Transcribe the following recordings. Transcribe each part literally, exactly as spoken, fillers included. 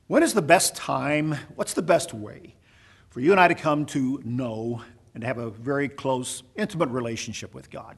When is the best time, what's the best way for you and I to come to know and to have a very close, intimate relationship with God?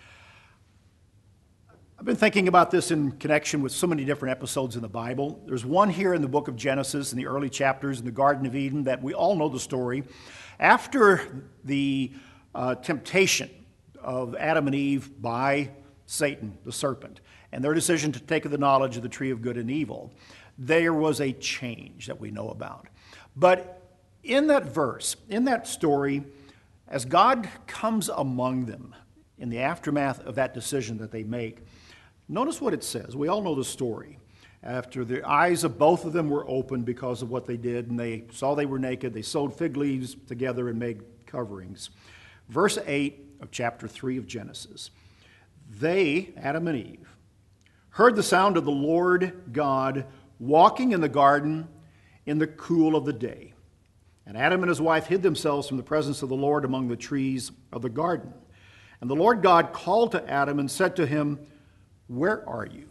I've been thinking about this in connection with so many different episodes in the Bible. There's one here in the book of Genesis, in the early chapters in the Garden of Eden, that we all know the story. After the uh, temptation of Adam and Eve by Satan, the serpent, and their decision to take of the knowledge of the tree of good and evil, there was a change that we know about. But in that verse, in that story, as God comes among them in the aftermath of that decision that they make, notice what it says. We all know the story. After the eyes of both of them were opened because of what they did, and they saw they were naked, they sewed fig leaves together and made coverings. Verse eight of chapter three of Genesis. They, Adam and Eve, heard the sound of the Lord God walking in the garden in the cool of the day. And Adam and his wife hid themselves from the presence of the Lord among the trees of the garden. And the Lord God called to Adam and said to him, "Where are you?"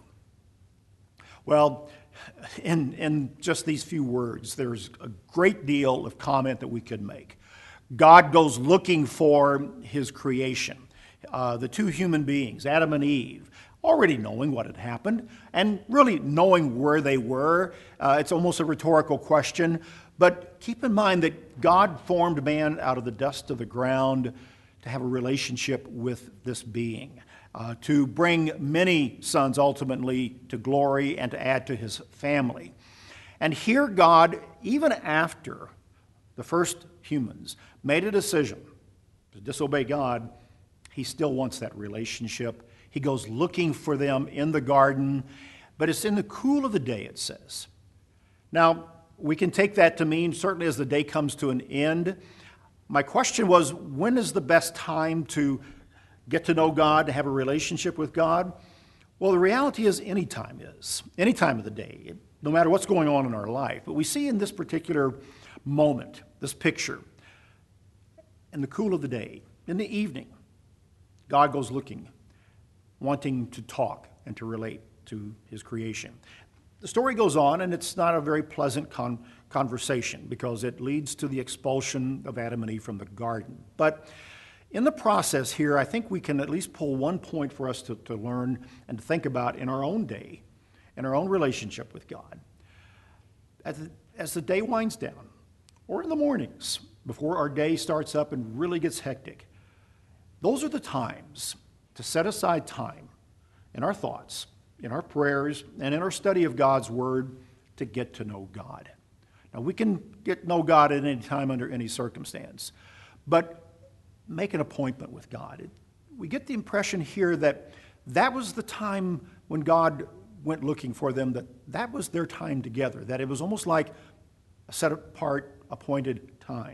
Well, in, in just these few words, there's a great deal of comment that we could make. God goes looking for his creation. Uh, the two human beings, Adam and Eve, already knowing what had happened and really knowing where they were. Uh, it's almost a rhetorical question, but keep in mind that God formed man out of the dust of the ground to have a relationship with this being, uh, to bring many sons ultimately to glory and to add to his family. And here God, even after the first humans made a decision to disobey God, he still wants that relationship. He goes looking for them in the garden, but it's in the cool of the day, it says. Now, we can take that to mean certainly as the day comes to an end. My question was, when is the best time to get to know God, to have a relationship with God? Well, the reality is any time is, any time of the day, no matter what's going on in our life. But we see in this particular moment, this picture, in the cool of the day, in the evening, God goes looking, wanting to talk and to relate to his creation. The story goes on, and it's not a very pleasant con- conversation because it leads to the expulsion of Adam and Eve from the garden. But in the process here, I think we can at least pull one point for us to, to learn and to think about in our own day, in our own relationship with God. As the, as the day winds down, or in the mornings, before our day starts up and really gets hectic, those are the times to set aside time in our thoughts, in our prayers, and in our study of God's Word to get to know God. Now, we can get to know God at any time under any circumstance, but make an appointment with God. We get the impression here that that was the time when God went looking for them, that that was their time together, that it was almost like a set apart, appointed time.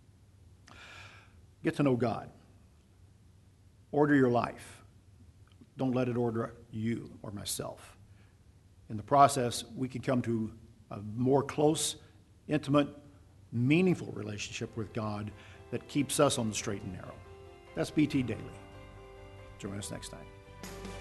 Get to know God. Order your life. Don't let it order you or myself. In the process, we can come to a more close, intimate, meaningful relationship with God that keeps us on the straight and narrow. That's B T Daily. Join us next time.